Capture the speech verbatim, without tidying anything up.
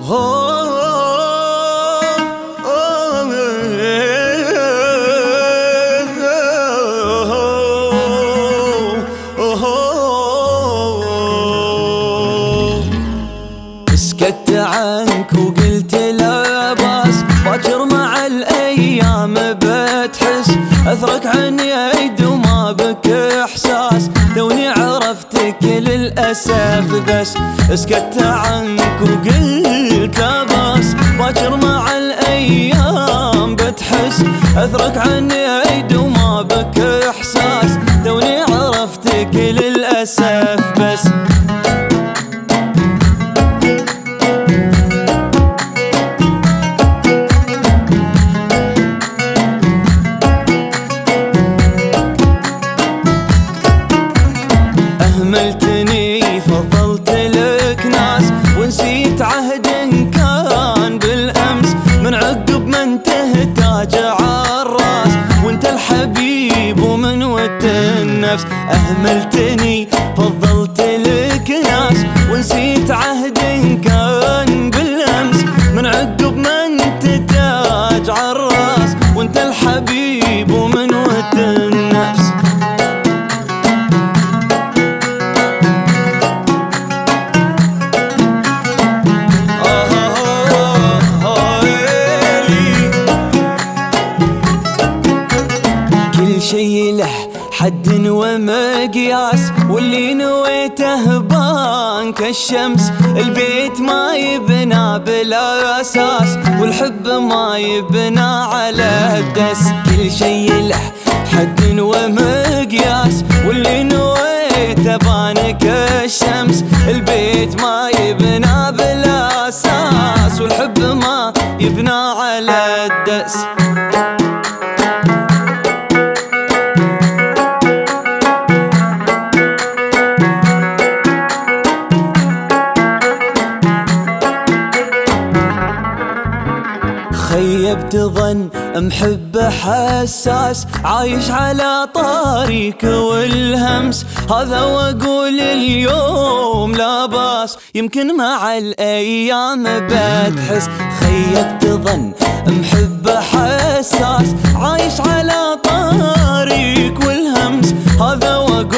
سكت عنك وقلت لا باس، باكر مع الايام بتحس اثرك عني عيد وما بك احساس، توني عرفتك للاسف بس. سكت عنك وقلت لا باس، باكر مع الايام بتحس اثرك عني عيد وما بك احساس، توني عرفتك للاسف بس. أهملتني فضلت لك ناس، ونسيت عهد كان بالأمس، من عقب ما انتهتاج عالراس، وانت الحبيب ومن ود النفس. أهملتني فضلت لك ناس، ونسيت عهد كان بالأمس، من عقب ما انتهتاج عالراس، وانت الحبيب ومن ود النفس. كل شي له حد ومقياس، واللي نويته بان كالشمس، البيت ما يبنى بلا اساس، والحب ما يبنى على الدس. كل شي له حد ومقياس، واللي نويته بان كالشمس، البيت ما يبنى بلا اساس، والحب ما يبنى على الدس. خيبت ظن محب حساس، عايش على طاريك والهمس، هذا واقول اليوم لا باس، يمكن مع الايام بتحس. خيبت ظن محب حساس، عايش على طاريك والهمس، هذا واقول